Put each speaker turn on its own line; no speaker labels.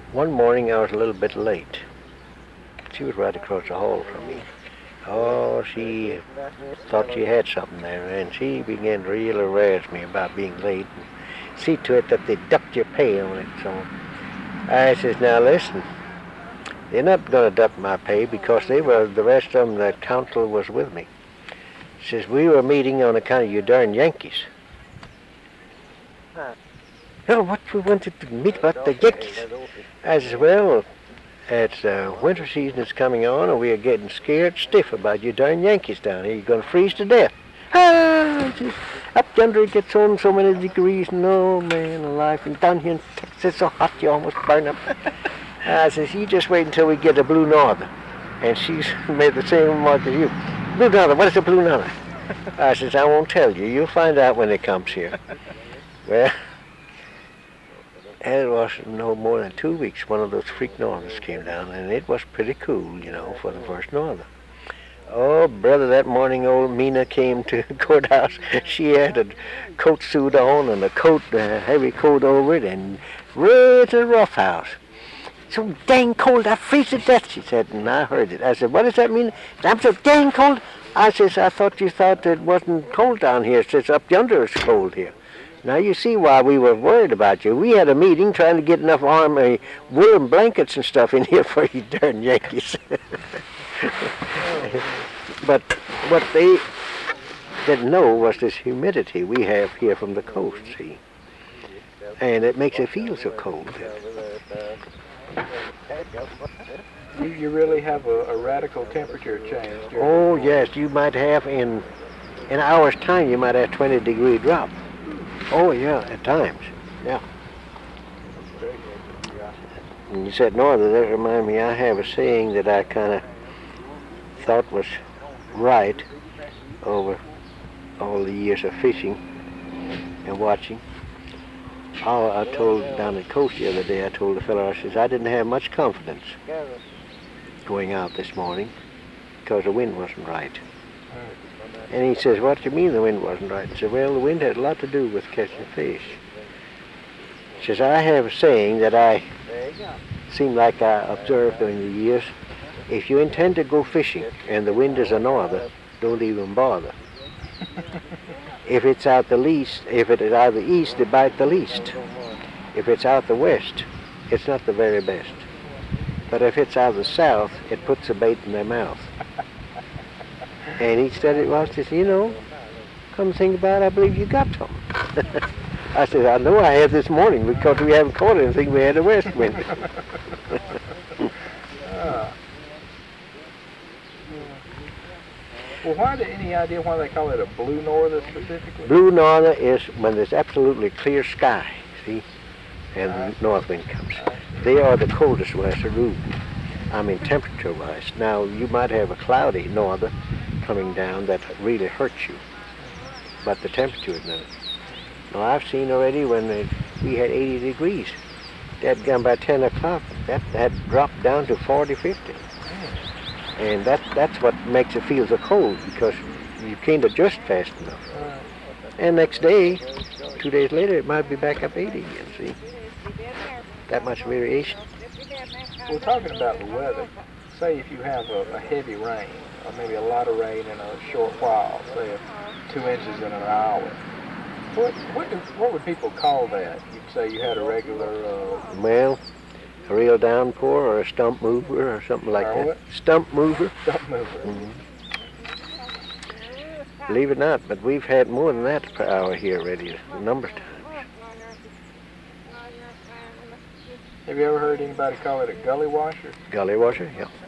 One morning I was a little bit late. She was right across the hall from me. Oh, she thought she had something there, and she began to really razz me about being late and see to it that they ducked your pay on it. So I says, now listen, they're not going to duck my pay because the rest of them, the council was with me. She says, we were meeting on account of you darn Yankees. Oh, what we wanted to meet about the Yankees? I says, well, it's winter season is coming on, and we are getting scared stiff about you darn Yankees down here. You're going to freeze to death. Ah, up yonder it gets on so many degrees. No, man alive. And down here in Texas it's so hot you almost burn up. I says, you just wait until we get a blue norther. And she's made the same remark as you. Blue norther, what is a blue norther? I says, I won't tell you. You'll find out when it comes here. Well, and it was no more than 2 weeks one of those freak northers came down, and it was pretty cool, for the first norther. Oh, brother, that morning old Mina came to the courthouse. She had a coat suit on and a heavy coat over it, and right to the rough house. So dang cold, I freeze to death, she said, and I heard it. I said, what does that mean? I'm so dang cold. I says, I thought you thought it wasn't cold down here. It says up yonder it's cold here. Now you see why we were worried about you. We had a meeting trying to get enough army woolen blankets and stuff in here for you darn Yankees. But what they didn't know was this humidity we have here from the coast, see? And it makes it feel so cold.
You really have a radical temperature change.
Oh, yes, you might have in an hour's time, you might have 20-degree drop. Oh, yeah, at times, yeah. And you said norther, that reminded me, I have a saying that I kind of thought was right over all the years of fishing and watching. I told down at the coast the other day, I told the fellow, I says, I didn't have much confidence going out this morning because the wind wasn't right. And he says, what do you mean the wind wasn't right? I said, well, the wind had a lot to do with catching fish. He says, I have a saying that I seem like I observed during the years. If you intend to go fishing and the wind is a norther, don't even bother. If it's out the east, it bite the least. If it's out the west, it's not the very best. But if it's out the south, it puts a bait in their mouth. And he said it was just, come think about it, I believe you got some. I said, I know I had this morning because we haven't caught anything. We had a west wind.
Well, any idea why they call it a blue norther specifically?
Blue norther is when there's absolutely clear sky, see, and the north wind comes. They are the coldest west of rule. I mean, temperature-wise. Now, you might have a cloudy norther coming down that really hurts you, but the temperature is not. Now, I've seen already when we had 80 degrees. That gone by 10 o'clock, that had dropped down to 40, 50. And that's what makes it feel so cold, because you can't adjust fast enough. And next day, 2 days later, it might be back up 80 again, see? That much variation.
We're talking about the weather. Say if you have a heavy rain, or maybe a lot of rain in a short while, say 2 inches in an hour. What would people call that? You'd say you had a regular...
Well, a real downpour or a stump mover or something like that.
What?
Stump mover.
Stump mover.
Mm-hmm. Believe it or not, but we've had more than that per hour here already, a number of times.
Have you ever heard anybody call it a gully washer?
Gully washer, yeah.